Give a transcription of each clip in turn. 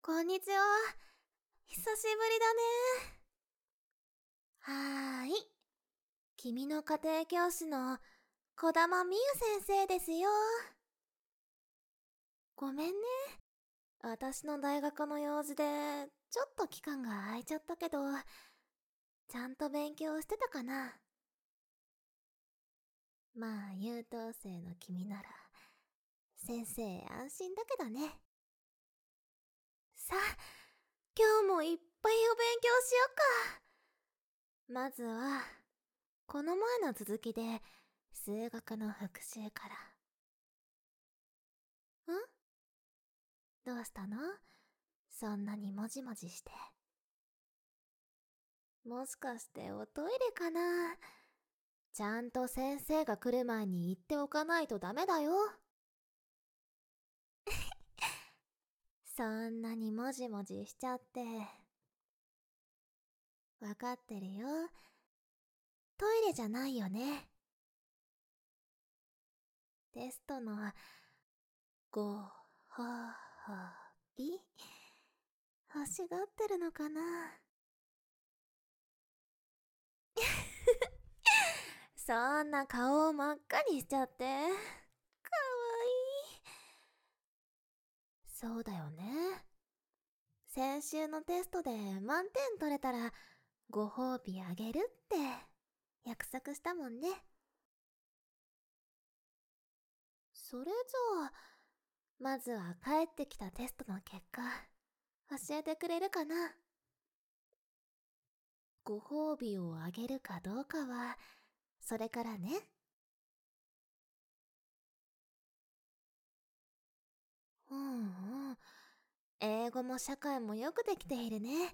こんにちは。久しぶりだね。はーい。君の家庭教師の児玉美優先生ですよ。ごめんね。私の大学の用事で、ちょっと期間が空いちゃったけど、ちゃんと勉強してたかな。まあ、優等生の君なら、先生安心だけどね。さあ、今日もいっぱいお勉強しようか。まずは、この前の続きで、数学の復習から。どうしたの？そんなにもじもじして。もしかしておトイレかな？ちゃんと先生が来る前に言っておかないとダメだよ。そんなにもじもじしちゃって。わかってるよ。トイレじゃないよね。テストのご褒美？欲しがってるのかな？そんな顔を真っ赤にしちゃって。かわいい。そうだよね。先週のテストで満点取れたらご褒美あげるって約束したもんね。それじゃあ、まずは帰ってきたテストの結果、教えてくれるかな？ご褒美をあげるかどうかは、それからね。うんうん。英語も社会もよくできているね。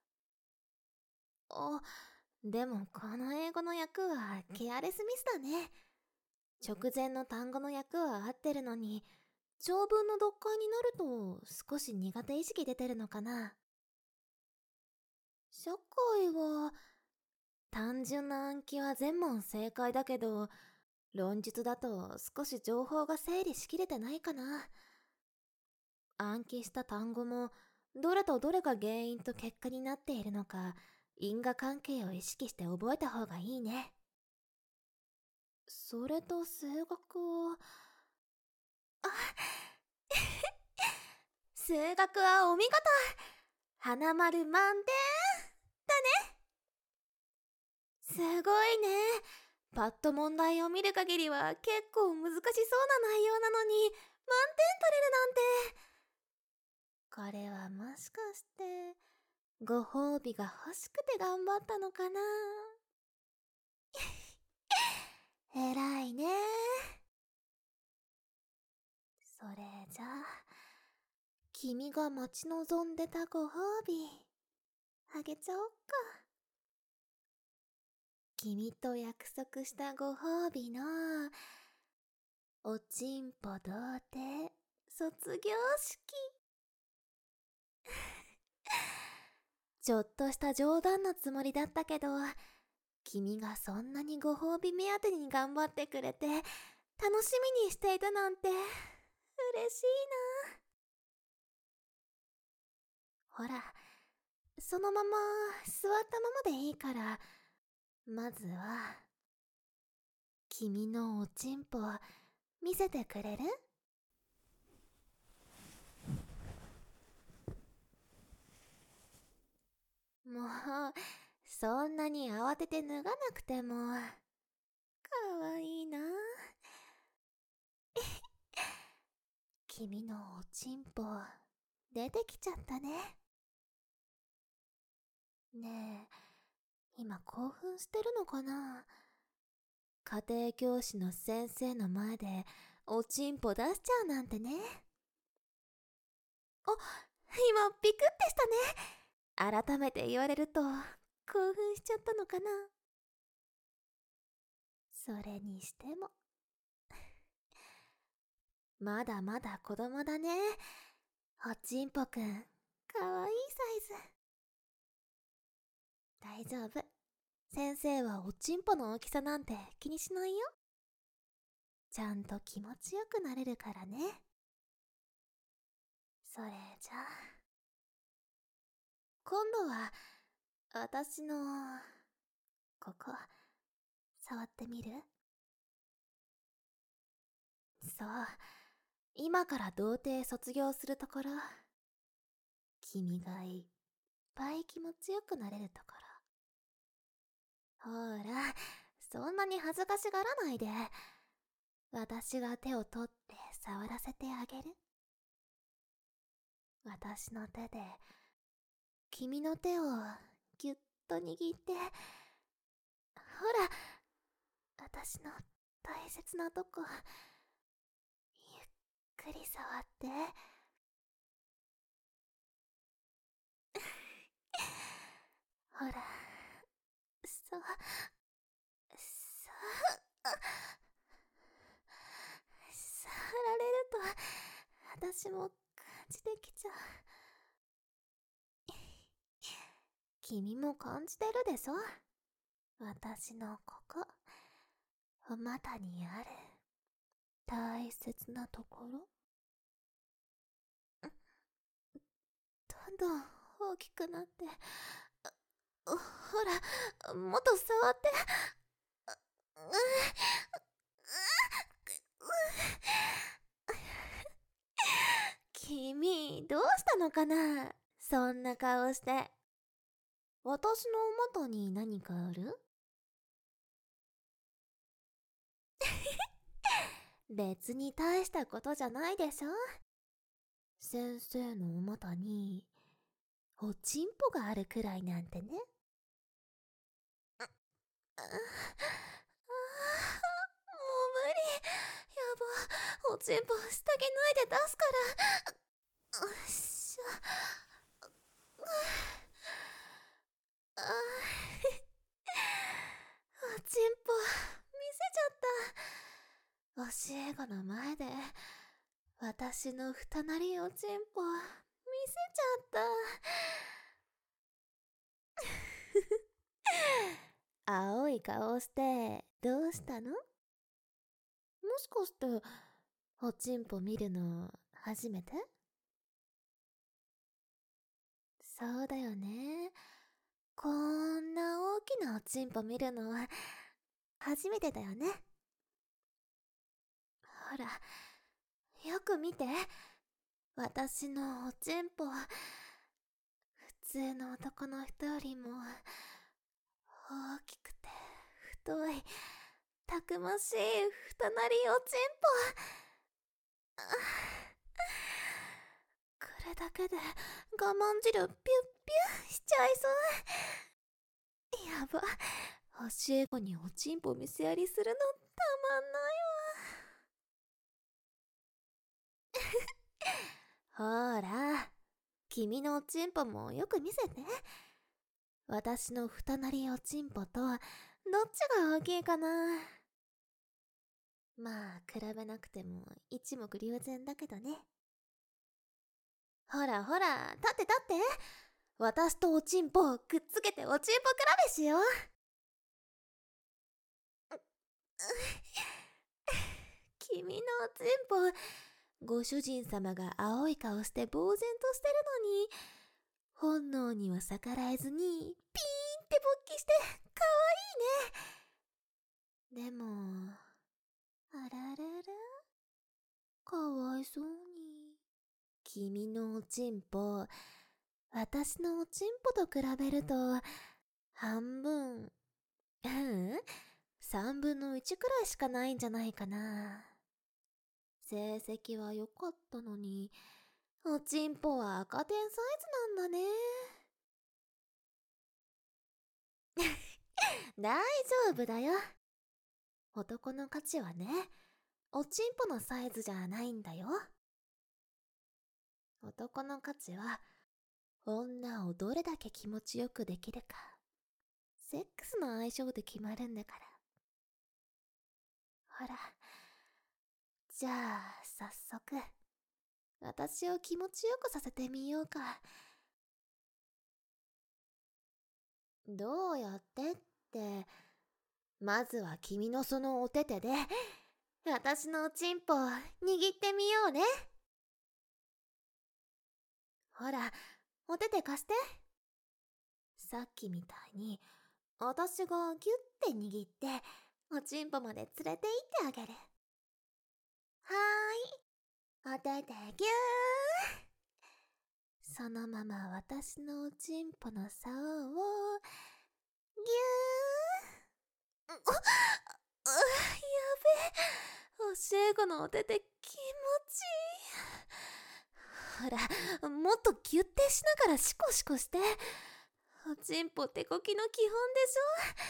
あ、でもこの英語の訳はケアレスミスだね。直前の単語の訳は合ってるのに、長文の読解になると少し苦手意識出てるのかな。社会は、単純な暗記は全問正解だけど、論述だと少し情報が整理しきれてないかな。暗記した単語も、どれとどれが原因と結果になっているのか、因果関係を意識して覚えた方がいいね。それと数学は、あ数学はお見事。花丸満点だね。すごいね。パッと問題を見る限りは結構難しそうな内容なのに満点取れるなんて。これはもしかしてご褒美が欲しくて頑張ったのかな？偉いね。それじゃあ、君が待ち望んでたご褒美あげちゃおっか。君と約束したご褒美のおちんぽ童貞卒業式。ちょっとした冗談のつもりだったけど、君がそんなにご褒美目当てに頑張ってくれて、楽しみにしていたなんて、嬉しいな。ほら、そのまま座ったままでいいから、まずは、君のおちんぽ見せてくれる？もう、そんなに慌てて脱がなくても、かわいいな。君のおちんぽ、出てきちゃったね。ねえ、今興奮してるのかな？家庭教師の先生の前でおちんぽ出しちゃうなんてね。あ、今ビクってしたね。改めて言われると興奮しちゃったのかな？それにしても、まだまだ子供だね。おちんぽくん、かわいいサイズ。大丈夫。先生はおちんぽの大きさなんて気にしないよ。ちゃんと気持ちよくなれるからね。それじゃあ。 今度は、私の、ここ、触ってみる？そう、今から童貞卒業するところ。君がいっぱい気持ちよくなれるところ。ほら、そんなに恥ずかしがらないで。私が手を取って触らせてあげる。私の手で、君の手をぎゅっと握って、ほら、私の大切なとこ、ゆっくり触って。ほら、そう、そう、触られると、私も感じてきちゃう。君も感じてるでしょ？私のここ、お股にある、大切なところ。どんどん大きくなって、ほら、もっと触って。君、どうしたのかな？そんな顔して。私のお股に何かある？別に大したことじゃないでしょ？先生のお股に、おちんぽがあるくらいなんてね。もう無理。やば、おちんぽ下着脱いで出すから。よっしゃ。あおちんぽ見せちゃった。教え子の前で私の二なりおちんぽ見せちゃった。青い顔してどうしたの？もしかしておちんぽ見るの初めて？そうだよね。こんな大きなおちんぽ見るの初めてだよね。ほら、よく見て。私のおちんぽ、普通の男の人よりも大きくて太い、たくましい二なりおちんぽ。これだけで我慢汁ピュッピュしちゃいそう。やば、教え子におちんぽ見せやりするのたまんないわ。ほら、君のおちんぽもよく見せて。私の二なりおちんぽとどっちが大きいかな？まあ比べなくても一目瞭然だけどね。ほらほら、立って立って。私とおちんぽくっつけておちんぽ比べしよう。君のおちんぽ、ご主人様が青い顔して呆然としてるのに、本能には逆らえずにピーンって勃起してかわいいね。でも、あららら、かわいそうに。君のおちんぽ、私のおちんぽと比べると、半分、三分の一くらいしかないんじゃないかな。成績は良かったのに、おちんぽは赤点サイズなんだね。大丈夫だよ。男の価値はね、おちんぽのサイズじゃないんだよ。男の価値は、女をどれだけ気持ちよくできるか、セックスの相性で決まるんだから。ほら、じゃあ早速、私を気持ちよくさせてみようか。どうやってって、まずは君のそのお手手で、私のおちんぽ握ってみようね。ほら、お手手貸して。 さっきみたいに、私がギュッて握って、おちんぽまで連れて行ってあげる。はーい、おててぎゅー。そのまま私のおちんぽの竿を、ぎゅー。やべえ、教え子のおてて気持ちいい。ほら、もっとギュッてしながらシコシコして。おちんぽ手こきの基本でし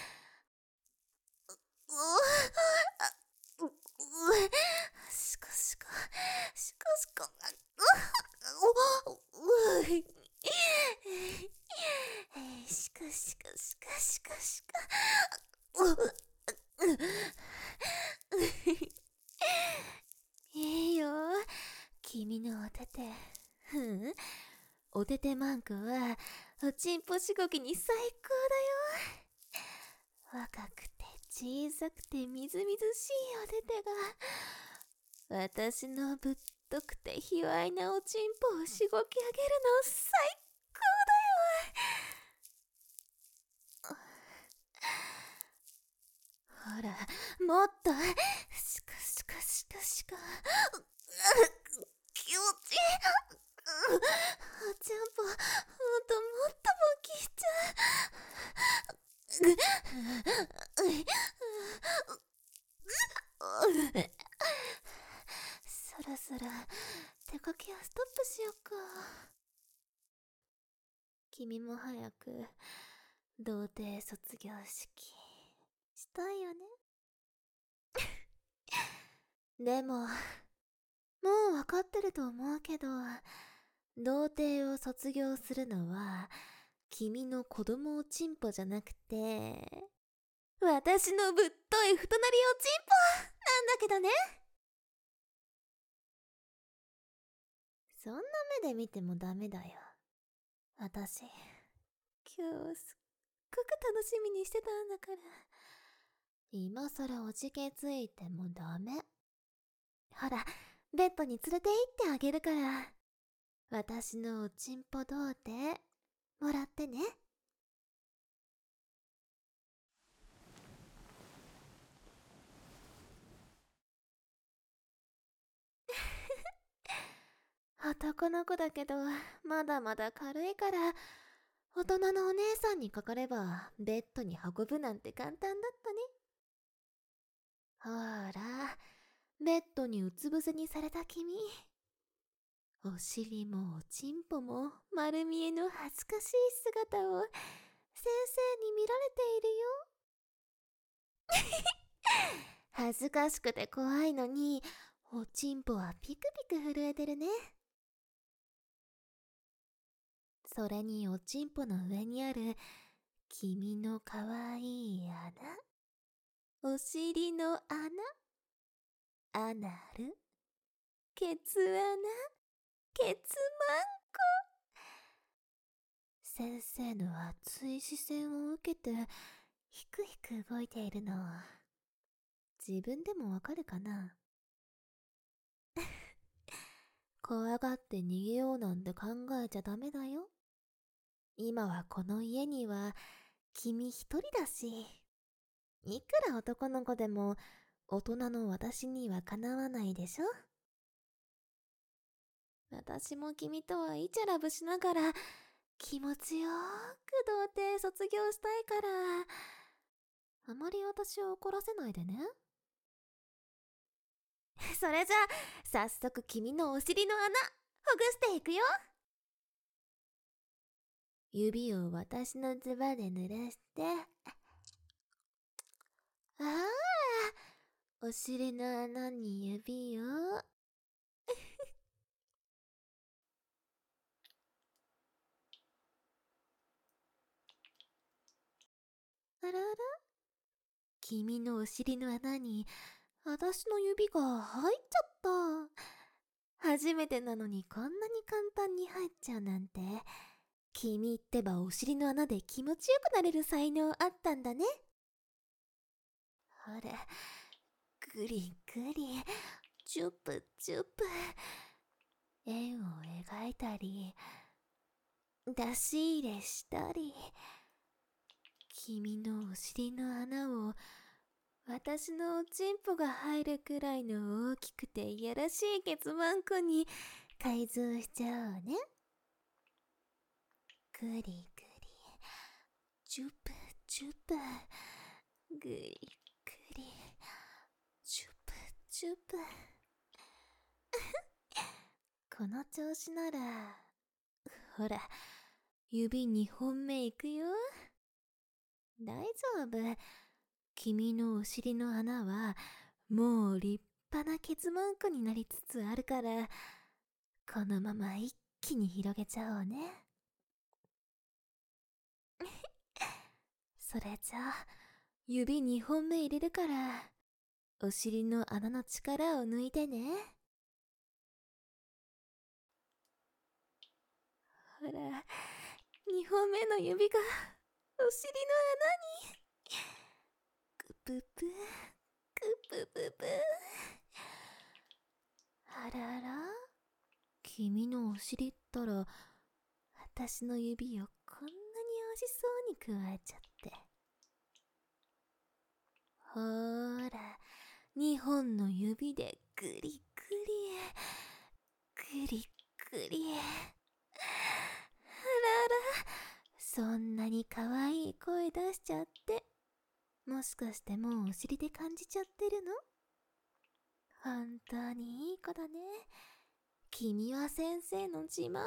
ょ。シコシコ、シコシコ。シコシコシコシコシコ。いいよ、君のおてて。おててマンコはおちんぽしごきに最高だよ。若くて小さくてみずみずしいおててが、私のぶっとくて卑猥なおちんぽをしごきあげるの最高だよ。ほら、もっとシコシコシコシコ。気持ちいい。おちゃんぽもっともっと大きいちゃう。そろそろ手こきをストップしよっか。君も早く童貞卒業式したいよね。でも、もうわかってると思うけど、童貞を卒業するのは君の子供おちんぽじゃなくて、私のぶっとい太なりおちんぽなんだけどね。そんな目で見てもダメだよ。私、今日すっごく楽しみにしてたんだから。今さらおじけついてもダメ。ほら、ベッドに連れて行ってあげるから。私のおちんぽ童貞、もらってね。男の子だけど、まだまだ軽いから、大人のお姉さんにかかれば、ベッドに運ぶなんて簡単だったね。ほら、ベッドにうつ伏せにされた君。お尻もおちんぽも丸見えの恥ずかしい姿を先生に見られているよ。恥ずかしくて怖いのに、おちんぽはピクピク震えてるね。それにおちんぽの上にある君のかわいい穴、お尻の穴、アナル、ケツ穴、ケツマンコ。先生の熱い視線を受けてひくひく動いているの、自分でもわかるかな。怖がって逃げようなんて考えちゃダメだよ。今はこの家には君一人だし、いくら男の子でも大人の私にはかなわないでしょ。私も君とはイチャラブしながら気持ちよーく童貞卒業したいから、あまり私を怒らせないでね。それじゃあ早速君のお尻の穴ほぐしていくよ。指を私のズバで濡らして、ああ、お尻の穴に指を。あらあら、君のお尻の穴に私の指が入っちゃった。初めてなのにこんなに簡単に入っちゃうなんて。君ってばお尻の穴で気持ちよくなれる才能あったんだね。ほら、ぐりぐり、チュップチュップ、円を描いたり、出し入れしたり、 君のお尻の穴を私のおちんぽが入るくらいの大きくていやらしいケツマンコに改造しちゃおうね。グリグリ、チュプチュプ、グリグリ、チュプチュプ。この調子なら、ほら、指2本目いくよ。大丈夫。君のお尻の穴はもう立派なケツマンコになりつつあるから、このまま一気に広げちゃおうね。それじゃあ指2本目入れるから、お尻の穴の力を抜いてね。ほら、2本目の指がお尻の穴に。クププクプププ。あらあら、君のお尻ったら私の指をこんなに美味しそうにくわえちゃって。ほーら、2本の指でグリグリグリグリ。あらあら、そんなに可愛い声出しちゃって、もしかしてもうお尻で感じちゃってるの？本当にいい子だね。君は先生の自慢だよ。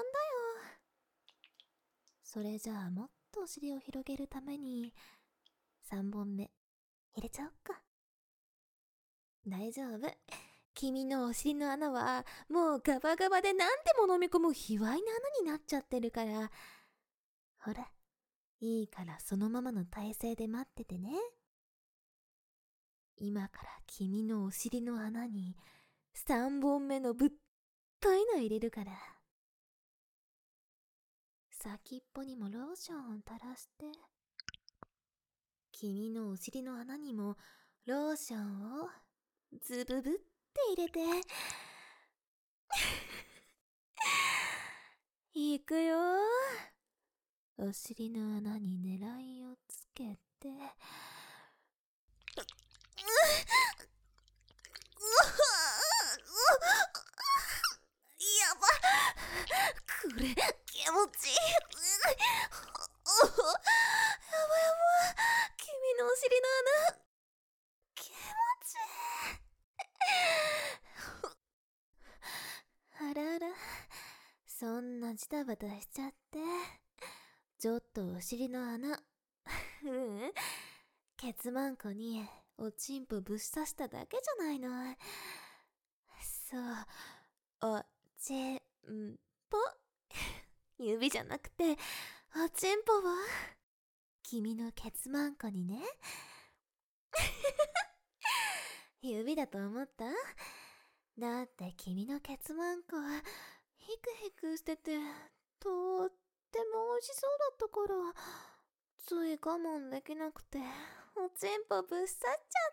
それじゃあもっとお尻を広げるために3本目入れちゃおっか。大丈夫。君のお尻の穴はもうガバガバで何でも飲み込む卑猥な穴になっちゃってるから。ほら、いいからそのままの体勢で待っててね。今から君のお尻の穴に3本目のぶっといの入れるから。先っぽにもローションを垂らして、君のお尻の穴にもローションをズブブって入れて。いくよ。お尻の穴に狙いをつけて。やば、これ気持ちいい。やばやば、君のお尻の穴気持ちいい。あらあら、そんなジタバタしちゃって、ちょっとお尻の穴ケツマンコにおちんぽぶっ刺しただけじゃないの。そう、おちんぽ指じゃなくておちんぽは君のケツマンコにね。指だと思った？だって君のケツマンコはヒクヒクしててとっても美味しそうだったから、つい我慢できなくておちんぽぶっ刺しち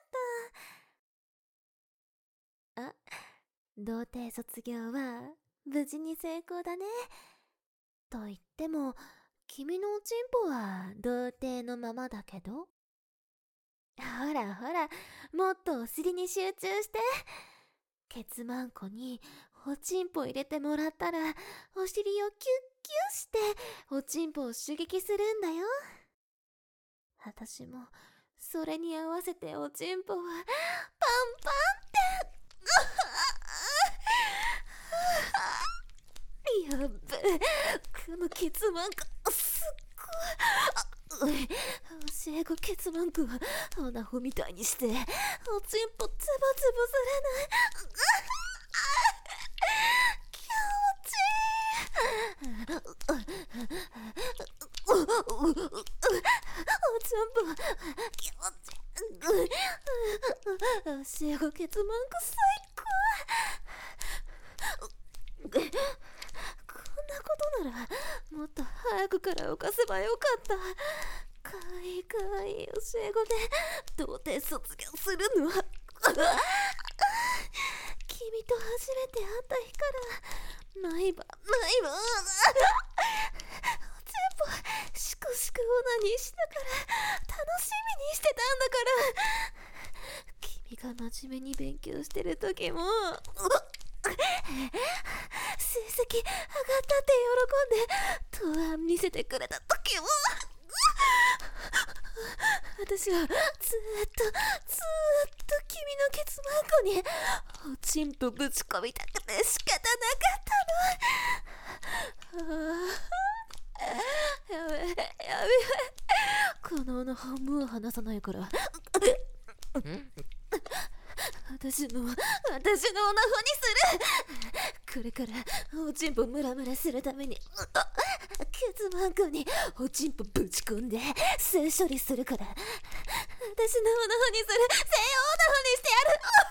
ゃった。あ、童貞卒業は無事に成功だね。と言っても君のおちんぽは童貞のままだけど。ほらほら、もっとお尻に集中して。ケツマンコにおちんぽ入れてもらったら、お尻をキュッキュッしておちんぽを刺激するんだよ。私もそれに合わせておちんぽはパンパンってやっべ、このケツマンコすっごい。教え子ケツマンコはアナホみたいにしておちんぽつぶつぶされない。気持ちいい。おちんぽ気持ちいい。教え子ケツマンコ最高。こんなことならもっと早くから犯せばよかった。かわいいかわいい教え子で童貞卒業するのは君と初めて会った日から毎晩おちんぽシコシコオナニーしながらが真面目に勉強してる時も、成績上がったって喜んで答案見せてくれた時も、私はずーっと君のケツマンコにおちんぽぶち込みたくて仕方なかったの。やべこの女半分は離さないから私のオナホにする。これからおちんぽムラムラするためにケツマンコにおちんぽぶち込んで性処理するから、私のオナホにする。性オナホにして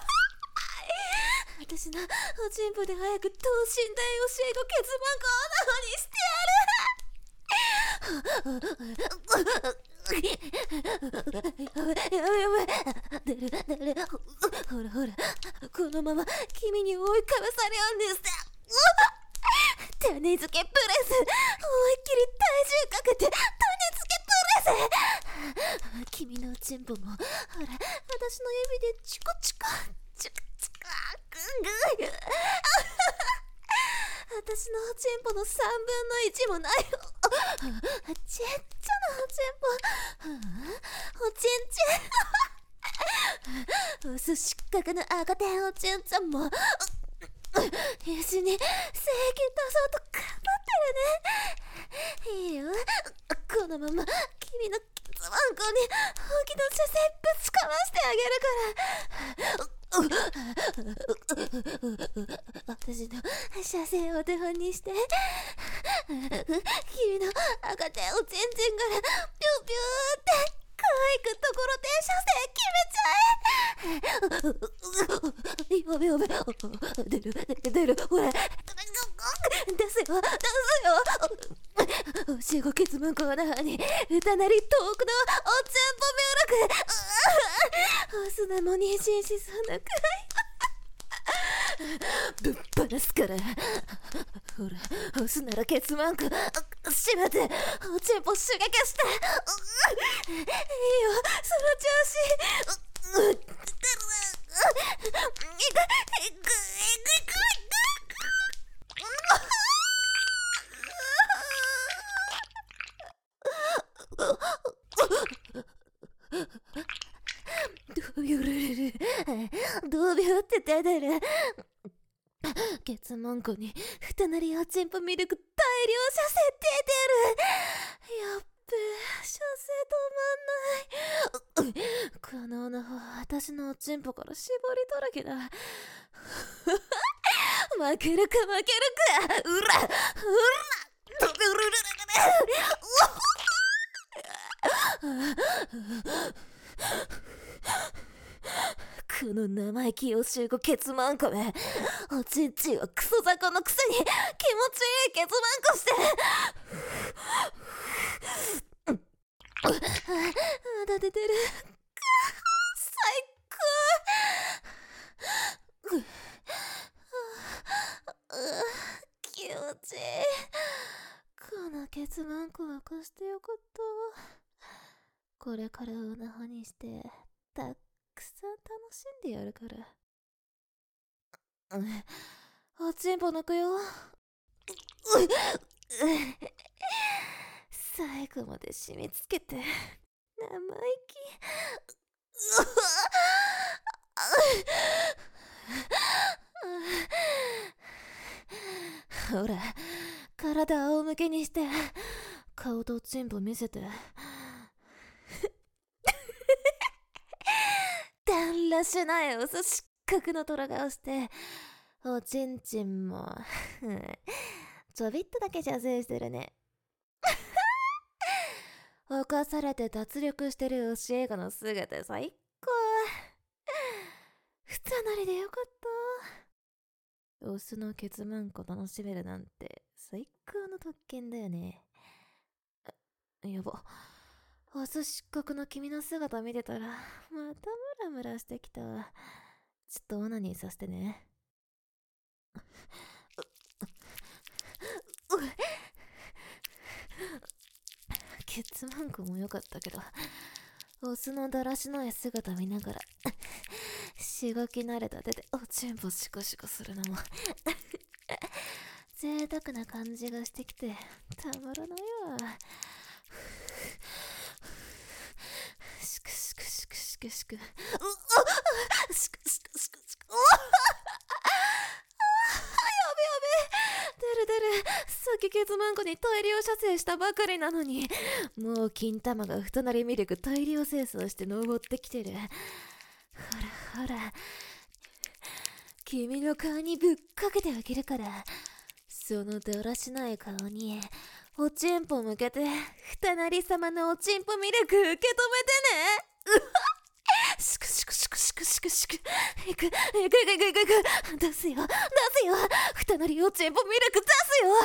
やる。私のおちんぽで早く等身大教え子ケツマンコオナホにしてやべ出るほらこのまま君に追いかぶされよんです。種付けプレス、思いっきり体重かけて種付けプレス。君のおちんぽもほら私の指でチコチコグーグー私のおちんぽの3分の1もないちっちゃなおちんぽおちんちんお寿司角の赤点おちんちゃんも必死に精液出そうと頑張ってるね。いいよ、このまま君のケツマンコに本気の射精ぶちかましてあげるから私の射精を手本にして君の赤点を全然からピュピューって可愛くところて射精決めちゃえ。やべ出るほら出すよおしごケツマンコの中に歌なり遠くのおちんぽミュールクオスナも妊娠しそうなくらいぶっ放すから。ほらオスならケツマンコしまっておちんぽ刺激していいよその調子。ドビューって出てる。ケツマンコにふなりおちんぽミルク大量射精出てる。やっべ射精止まんない。この女は私のおちんぽから絞りだらけだ。負けるかうらこの生意気教え子ケツマンコめ、おちんちんはクソ雑魚のくせに気持ちいいケツマンコしてまだ出てる。最高。気持ちいい。このケツマンコはこしてよかった。これからオナホにしてたくさん楽しんでやるから。おちんぽ抜くよ。最後まで染みつけて生意気。ほら体仰向けにして顔とチンポ見せて。だらしないお寿司角の虎顔しておちんちんもちょびっとだけ射精してるね。犯されて脱力してる教え子の姿最高。ふたなりでよかった。オスのケツマンコ楽しめるなんて最高の特権だよね。やば、お寿司角の君の姿見てたらまたムラムラしてきた。ちょっとオナニーさせてね。ケツマンコも良かったけど、オスのだらしない姿見ながらしごき慣れた手でおちんぽシコシコするのも贅沢な感じがしてきてたまらないわ。シクシクシクシクシク、シクシクシクシク、やべやべ、出る。さっきケツマンコに大量射精したばかりなのに、もう金玉が太なりミルク大量清掃して登ってきてる。ほら君の顔にぶっかけてあげるから、そのだらしない顔におちんぽ向けて二なり様のおちんぽミルク受け止めてね。シクシクシクシクシクシク、いく出すよ二なりおちんぽミルク出すよ。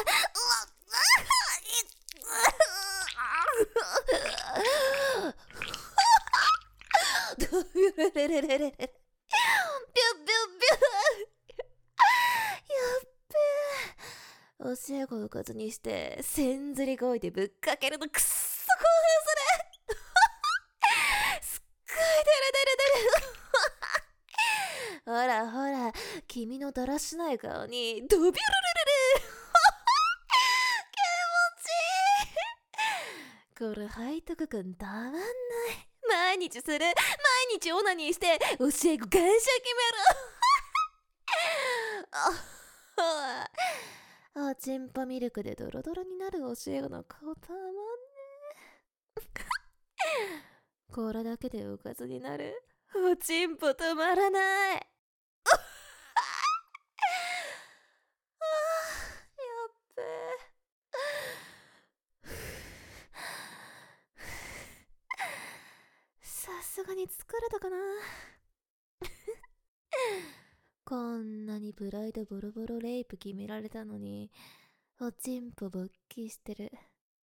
レレレレレレ、ビュッビュッビュッ、やっべえ、おしえこ浮かずにしてせんずり声でぶっかけるのくっそ興奮する。すっごい出るほら君のだらしない顔にドビュルルルル気持ちいい。これ背徳くんたまんない。毎日オナニーして教え子感謝決める。おちんぽミルクでドロドロになる教え子の顔たまんねえ。これだけでおかずになるおちんぽ止まらない。やっべえ。さすがに疲れたかな。こんなにプライドボロボロレイプ決められたのにおちんぽ勃起してる。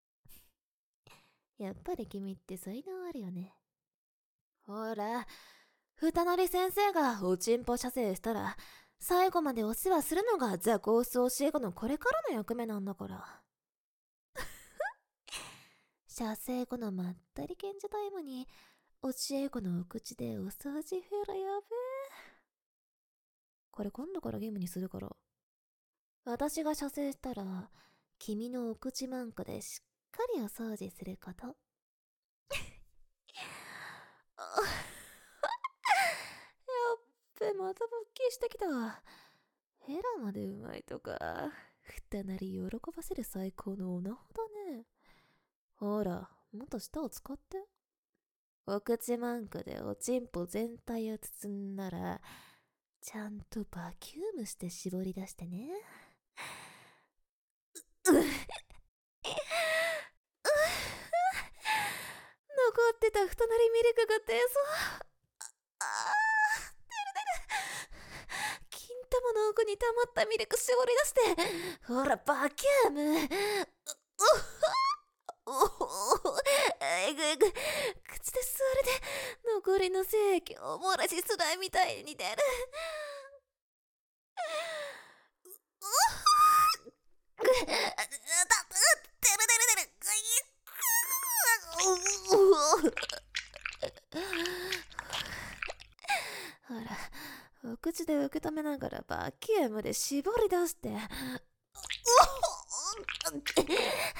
やっぱり君って才能あるよね。ほら、二なり先生がおちんぽ射精したら最後までお世話するのがザ・ゴースト教え子のこれからの役目なんだから。射精後のまったり賢者タイムに教え子のお口でお掃除フェラ、やべえ。これ今度からゲームにするから。私が射精したら君のお口マンコでしっかりお掃除すること。やっべ、また勃起してきた。ヘラまでうまいとか、二なり喜ばせる最高のオナホだね。ほら、もっと舌を使って。お口マンコでおちんぽ全体を包んだらちゃんとバキュームして絞り出してね。残ってた太なりミルクが出そう。金玉の奥に溜まったミルク絞り出して、ほらバキューム。えぐえぐ、口で吸われて残りの精液を漏らしスライみたいに出る。ほら、お口で受け止めながらバキュームで絞り出して、射精後のおちんぽ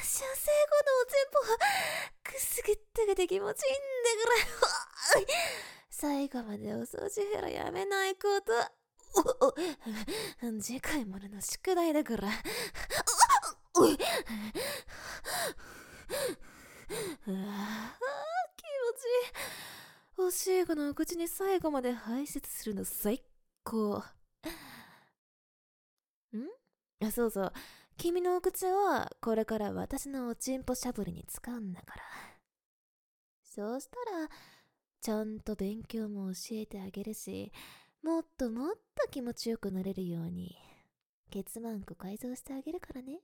くすぐったくて気持ちいいんだから最後までお掃除フェラやめないこと。次回までの宿題だから気持ちいい。おしい子のお口に最後まで排泄するの最高。そうそう、君のお口はこれから私のおちんぽしゃぶりに使うんだから。そうしたらちゃんと勉強も教えてあげるし、もっと気持ちよくなれるようにケツマンコ改造してあげるからね。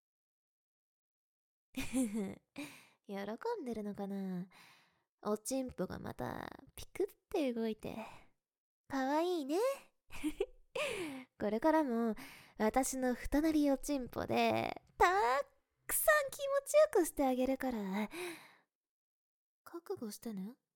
喜んでるのかな。おちんぽがまたピクって動いてかわいいね。これからも私の二なりおちんぽでたくさん気持ちよくしてあげるから覚悟してね。